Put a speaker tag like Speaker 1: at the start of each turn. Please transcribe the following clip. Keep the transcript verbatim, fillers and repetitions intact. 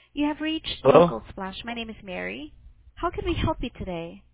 Speaker 1: You have reached
Speaker 2: Hello?
Speaker 1: Local Splash. My name is Mary. How can we help you today?